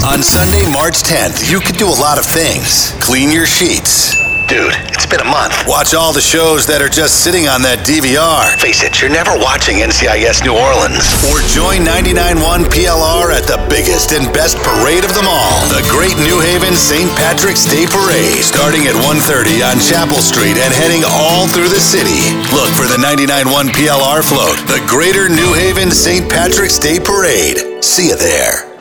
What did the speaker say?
On Sunday, March 10th, you could do a lot of things. Clean your sheets. Dude, it's been a month. Watch all the shows that are just sitting on that DVR. Face it, you're never watching NCIS New Orleans. Or join 99.1 PLR at the biggest and best parade of them all. The Great New Haven St. Patrick's Day Parade. Starting at 1:30 on Chapel Street and heading all through the city. Look for the 99.1 PLR float. The Greater New Haven St. Patrick's Day Parade. See you there.